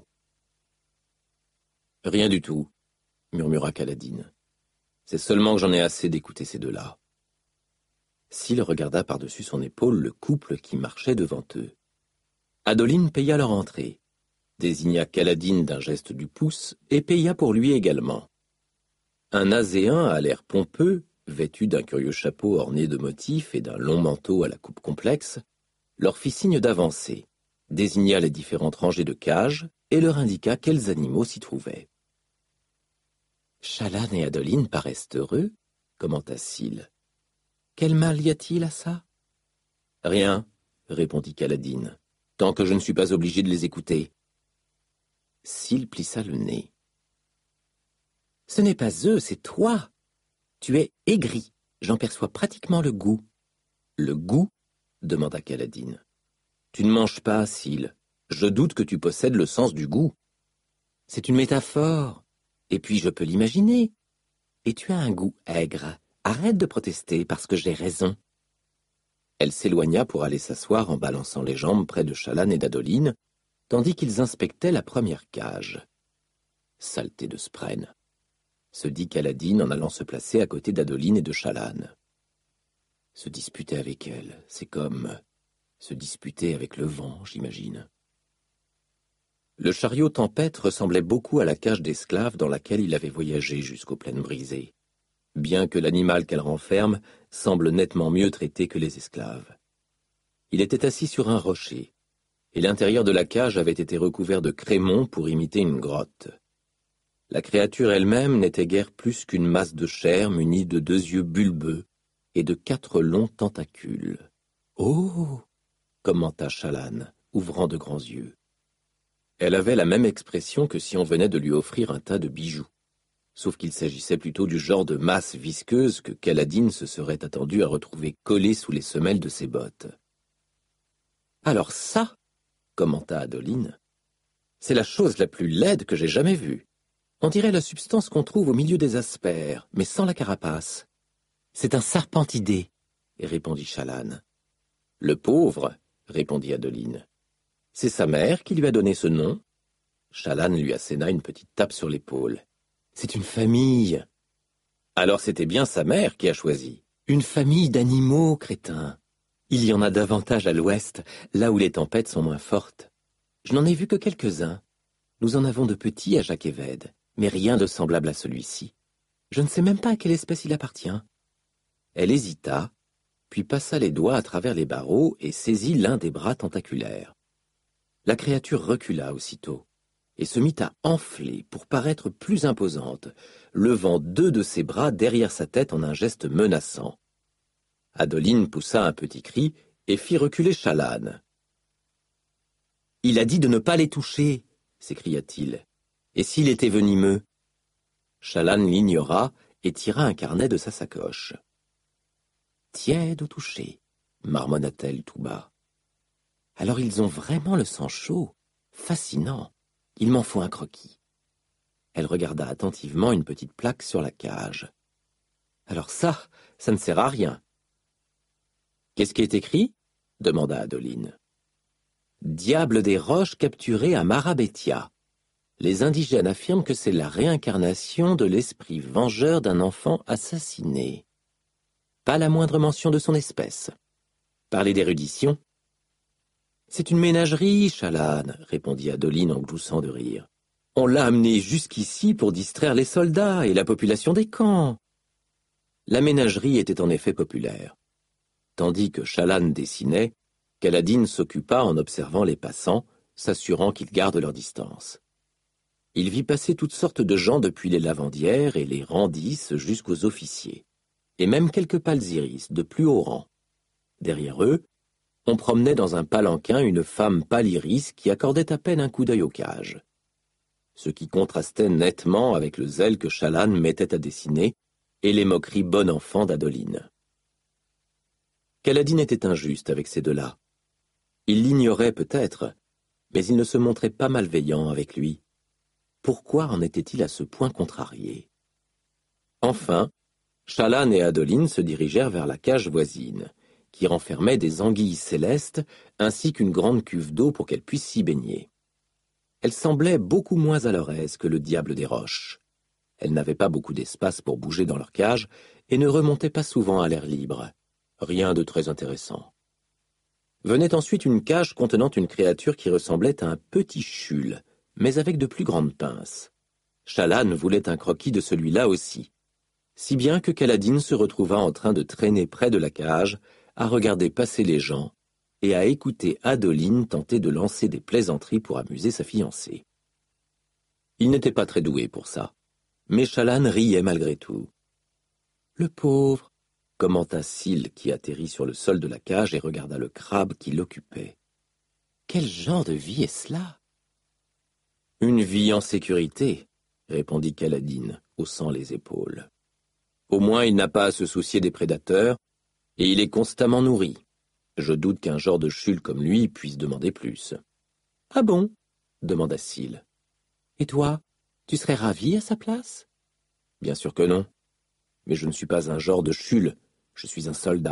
« Rien du tout, » murmura Kaladin. « C'est seulement que j'en ai assez d'écouter ces deux-là. » Syl regarda par-dessus son épaule le couple qui marchait devant eux. Adoline paya leur entrée, désigna Kaladin d'un geste du pouce et paya pour lui également. Un Azéen à l'air pompeux, vêtu d'un curieux chapeau orné de motifs et d'un long manteau à la coupe complexe, leur fit signe d'avancer, désigna les différentes rangées de cages et leur indiqua quels animaux s'y trouvaient. « Shallan et Adoline paraissent heureux, » commenta Syl. « Quel mal y a-t-il à ça ?»« Rien, » répondit Kaladin, « tant que je ne suis pas obligé de les écouter. » Syl plissa le nez. « Ce n'est pas eux, c'est toi. Tu es aigri, j'en perçois pratiquement le goût. »« Le goût ?» demanda Kaladin. « Tu ne manges pas, Syl. Je doute que tu possèdes le sens du goût. »« C'est une métaphore, et puis je peux l'imaginer. Et tu as un goût aigre. Arrête de protester parce que j'ai raison. » Elle s'éloigna pour aller s'asseoir en balançant les jambes près de Shallan et d'Adoline, tandis qu'ils inspectaient la première cage. « Saleté de Spren !» se dit Kaladin en allant se placer à côté d'Adoline et de Shallan. Se disputer avec elle, c'est comme se disputer avec le vent, j'imagine. Le chariot tempête ressemblait beaucoup à la cage d'esclaves dans laquelle il avait voyagé jusqu'aux plaines brisées, bien que l'animal qu'elle renferme semble nettement mieux traité que les esclaves. Il était assis sur un rocher, et l'intérieur de la cage avait été recouvert de crémons pour imiter une grotte. La créature elle-même n'était guère plus qu'une masse de chair munie de deux yeux bulbeux et de quatre longs tentacules. « Oh !» commenta Shallan, ouvrant de grands yeux. Elle avait la même expression que si on venait de lui offrir un tas de bijoux, sauf qu'il s'agissait plutôt du genre de masse visqueuse que Kaladin se serait attendu à retrouver collée sous les semelles de ses bottes. « Alors ça !» commenta Adoline. « C'est la chose la plus laide que j'ai jamais vue. On dirait la substance qu'on trouve au milieu des aspères, mais sans la carapace. »« C'est un serpentidé, » répondit Shallan. « Le pauvre, » répondit Adoline. « C'est sa mère qui lui a donné ce nom. » Shallan lui asséna une petite tape sur l'épaule. « C'est une famille. »« Alors c'était bien sa mère qui a choisi. »« Une famille d'animaux, crétin. Il y en a davantage à l'ouest, là où les tempêtes sont moins fortes. Je n'en ai vu que quelques-uns. Nous en avons de petits à Jacqueved, mais rien de semblable à celui-ci. Je ne sais même pas à quelle espèce il appartient. » Elle hésita, puis passa les doigts à travers les barreaux et saisit l'un des bras tentaculaires. La créature recula aussitôt et se mit à enfler pour paraître plus imposante, levant deux de ses bras derrière sa tête en un geste menaçant. Adoline poussa un petit cri et fit reculer Shallan. « Il a dit de ne pas les toucher !» s'écria-t-il. « Et s'il était venimeux ?» Shallan l'ignora et tira un carnet de sa sacoche. « Tiède au toucher !» marmonna-t-elle tout bas. « Alors ils ont vraiment le sang chaud. Fascinant. Il m'en faut un croquis. » Elle regarda attentivement une petite plaque sur la cage. « Alors ça, ça ne sert à rien. »« Qu'est-ce qui est écrit ?» demanda Adoline. « Diable des roches capturé à Marabetia. Les indigènes affirment que c'est la réincarnation de l'esprit vengeur d'un enfant assassiné. Pas la moindre mention de son espèce. Parlez d'érudition. »« C'est une ménagerie, Shallan, » répondit Adoline en gloussant de rire. « On l'a amené jusqu'ici pour distraire les soldats et la population des camps. » La ménagerie était en effet populaire. Tandis que Chalan dessinait, Kaladin s'occupa en observant les passants, s'assurant qu'ils gardent leur distance. Il vit passer toutes sortes de gens depuis les lavandières et les randisses jusqu'aux officiers, et même quelques palziris de plus haut rang. Derrière eux, on promenait dans un palanquin une femme pâle-iris qui accordait à peine un coup d'œil aux cages, ce qui contrastait nettement avec le zèle que Chalan mettait à dessiner et les moqueries bon enfant d'Adoline. Kaladin était injuste avec ces deux-là. Il l'ignorait peut-être, mais il ne se montrait pas malveillant avec lui. Pourquoi en était-il à ce point contrarié? Enfin, Chalan et Adoline se dirigèrent vers la cage voisine, qui renfermait des anguilles célestes ainsi qu'une grande cuve d'eau pour qu'elles puissent s'y baigner. Elles semblaient beaucoup moins à leur aise que le diable des roches. Elles n'avaient pas beaucoup d'espace pour bouger dans leur cage et ne remontaient pas souvent à l'air libre. Rien de très intéressant. Venait ensuite une cage contenant une créature qui ressemblait à un petit chule, mais avec de plus grandes pinces. Chalan voulait un croquis de celui-là aussi, si bien que Kaladin se retrouva en train de traîner près de la cage, à regarder passer les gens et à écouter Adoline tenter de lancer des plaisanteries pour amuser sa fiancée. Il n'était pas très doué pour ça, mais Chalan riait malgré tout. « Le pauvre !» commenta Syl qui atterrit sur le sol de la cage et regarda le crabe qui l'occupait. « Quel genre de vie est cela ?»« Une vie en sécurité, » répondit Kaladin, haussant les épaules. « Au moins il n'a pas à se soucier des prédateurs, et il est constamment nourri. Je doute qu'un genre de chule comme lui puisse demander plus. »« Ah bon ?» demanda Syl. « Et toi, tu serais ravi à sa place ?»« Bien sûr que non. Mais je ne suis pas un genre de chule, je suis un soldat. »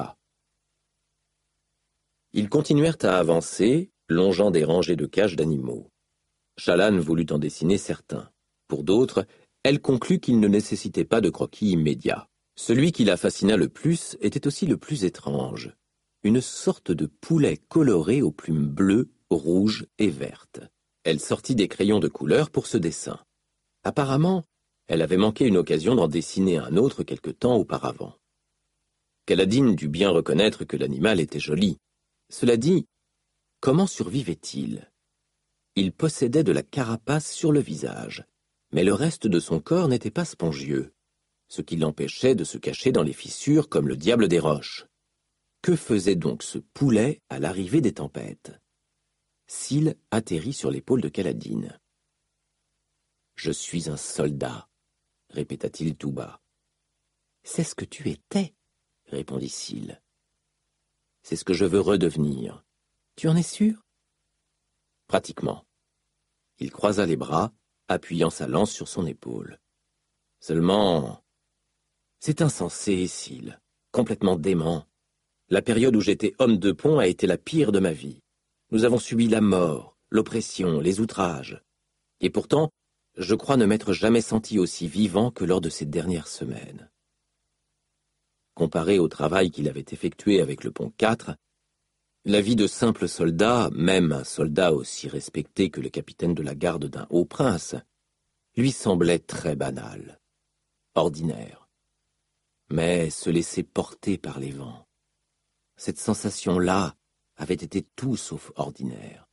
Ils continuèrent à avancer, longeant des rangées de cages d'animaux. Chalan voulut en dessiner certains. Pour d'autres, elle conclut qu'ils ne nécessitaient pas de croquis immédiat. Celui qui la fascina le plus était aussi le plus étrange. Une sorte de poulet coloré aux plumes bleues, rouges et vertes. Elle sortit des crayons de couleur pour ce dessin. Apparemment, elle avait manqué une occasion d'en dessiner un autre quelque temps auparavant. Kaladin dut bien reconnaître que l'animal était joli. Cela dit, comment survivait-il? Il possédait de la carapace sur le visage, mais le reste de son corps n'était pas spongieux, ce qui l'empêchait de se cacher dans les fissures comme le diable des roches. Que faisait donc ce poulet à l'arrivée des tempêtes? Syl atterrit sur l'épaule de Kaladin. « Je suis un soldat, » répéta-t-il tout bas. « C'est ce que tu étais, » répondit Syl. « C'est ce que je veux redevenir. Tu en es sûr? » Pratiquement. Il croisa les bras, appuyant sa lance sur son épaule. Seulement... C'est insensé, Syl, complètement dément. La période où j'étais homme de pont a été la pire de ma vie. Nous avons subi la mort, l'oppression, les outrages. Et pourtant, je crois ne m'être jamais senti aussi vivant que lors de ces dernières semaines. Comparé au travail qu'il avait effectué avec le pont quatre, la vie de simple soldat, même un soldat aussi respecté que le capitaine de la garde d'un haut prince, lui semblait très banale, ordinaire. Mais se laisser porter par les vents, cette sensation-là avait été tout sauf ordinaire.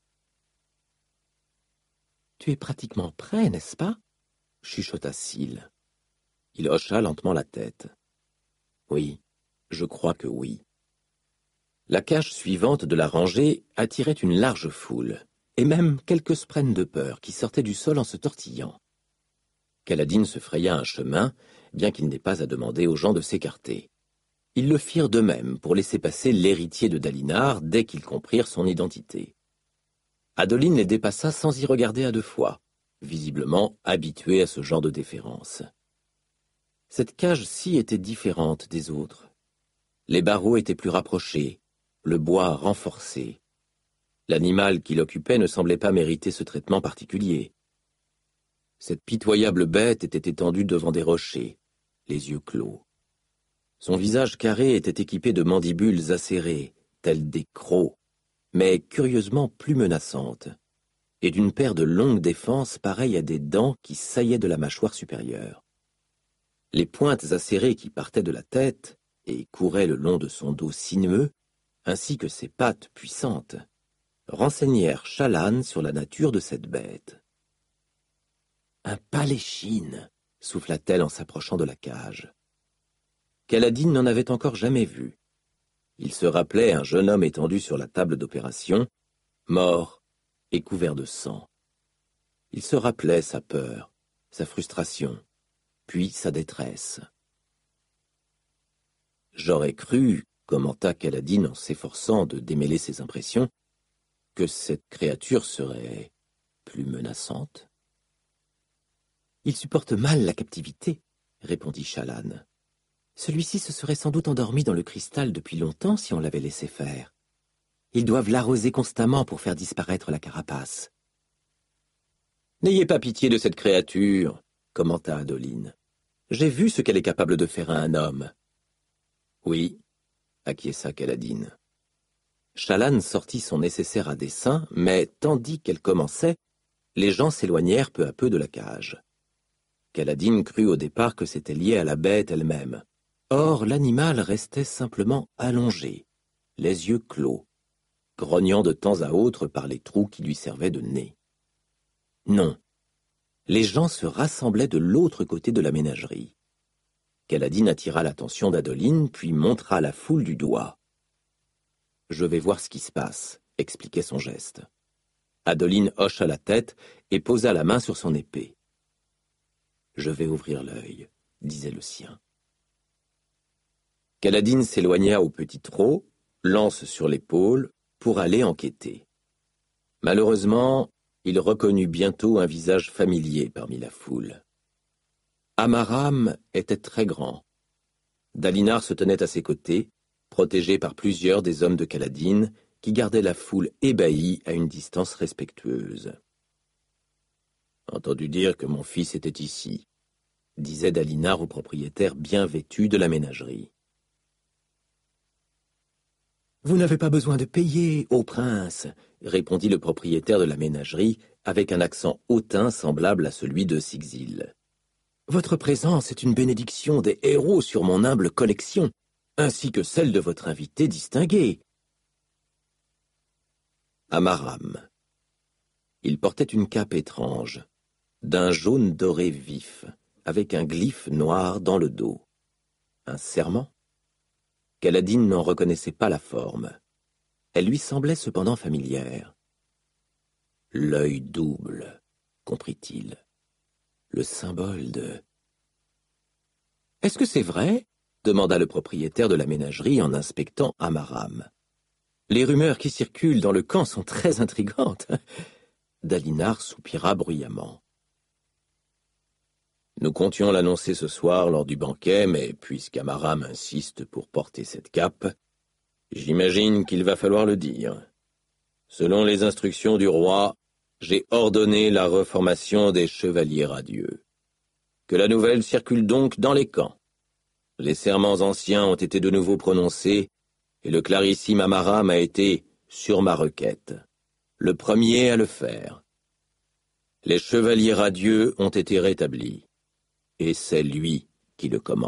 « Tu es pratiquement prêt, n'est-ce pas ?» chuchota Syl. Il hocha lentement la tête. « Oui, je crois que oui. » La cage suivante de la rangée attirait une large foule, et même quelques sprènes de peur qui sortaient du sol en se tortillant. Kaladin se fraya un chemin, bien qu'il n'ait pas à demander aux gens de s'écarter. Ils le firent de même pour laisser passer l'héritier de Dalinar dès qu'ils comprirent son identité. Adoline les dépassa sans y regarder à deux fois, visiblement habituée à ce genre de déférence. Cette cage-ci était différente des autres. Les barreaux étaient plus rapprochés, le bois renforcé. L'animal qui l'occupait ne semblait pas mériter ce traitement particulier. Cette pitoyable bête était étendue devant des rochers, les yeux clos. Son visage carré était équipé de mandibules acérées, telles des crocs, mais curieusement plus menaçantes, et d'une paire de longues défenses pareilles à des dents qui saillaient de la mâchoire supérieure. Les pointes acérées qui partaient de la tête et couraient le long de son dos sinueux, ainsi que ses pattes puissantes, renseignèrent Shallan sur la nature de cette bête. « Un paléchine !» souffla-t-elle en s'approchant de la cage. Kaladin n'en avait encore jamais vu. Il se rappelait un jeune homme étendu sur la table d'opération, mort et couvert de sang. Il se rappelait sa peur, sa frustration, puis sa détresse. « J'aurais cru, » commenta Kaladin en s'efforçant de démêler ses impressions, « que cette créature serait plus menaçante. » « Il supporte mal la captivité, » répondit Shallan. « Celui-ci se serait sans doute endormi dans le cristal depuis longtemps si on l'avait laissé faire. Ils doivent l'arroser constamment pour faire disparaître la carapace. »« N'ayez pas pitié de cette créature, » commenta Adoline. « J'ai vu ce qu'elle est capable de faire à un homme. »« Oui, » acquiesça Kaladin. Shallan sortit son nécessaire à dessein, mais tandis qu'elle commençait, les gens s'éloignèrent peu à peu de la cage. Kaladin crut au départ que c'était lié à la bête elle-même. Or, l'animal restait simplement allongé, les yeux clos, grognant de temps à autre par les trous qui lui servaient de nez. Non, les gens se rassemblaient de l'autre côté de la ménagerie. Kaladin attira l'attention d'Adoline, puis montra la foule du doigt. « Je vais voir ce qui se passe », expliquait son geste. Adoline hocha la tête et posa la main sur son épée. « Je vais ouvrir l'œil », disait le sien. Kaladin s'éloigna au petit trot, lance sur l'épaule, pour aller enquêter. Malheureusement, il reconnut bientôt un visage familier parmi la foule. Amaram était très grand. Dalinar se tenait à ses côtés, protégé par plusieurs des hommes de Kaladin, qui gardaient la foule ébahie à une distance respectueuse. « Entendu dire que mon fils était ici », disait Dalinar au propriétaire bien vêtu de la ménagerie. « Vous n'avez pas besoin de payer, ô prince, » répondit le propriétaire de la ménagerie avec un accent hautain semblable à celui de Sigzil. « Votre présence est une bénédiction des héros sur mon humble collection, ainsi que celle de votre invité distingué. » Amaram. Il portait une cape étrange, d'un jaune doré vif, avec un glyphe noir dans le dos. Un serment? Kaladin n'en reconnaissait pas la forme. Elle lui semblait cependant familière. L'œil double, comprit-il. Le symbole de... « Est-ce que c'est vrai ?» demanda le propriétaire de la ménagerie en inspectant Amaram. « Les rumeurs qui circulent dans le camp sont très intrigantes. » Dalinar soupira bruyamment. « Nous comptions l'annoncer ce soir lors du banquet, mais puisqu'Amaram insiste pour porter cette cape, j'imagine qu'il va falloir le dire. Selon les instructions du roi, j'ai ordonné la reformation des chevaliers radieux. Que la nouvelle circule donc dans les camps. Les serments anciens ont été de nouveau prononcés, et le clarissime Amaram a été, sur ma requête, le premier à le faire. Les chevaliers radieux ont été rétablis, et c'est lui qui le commande. »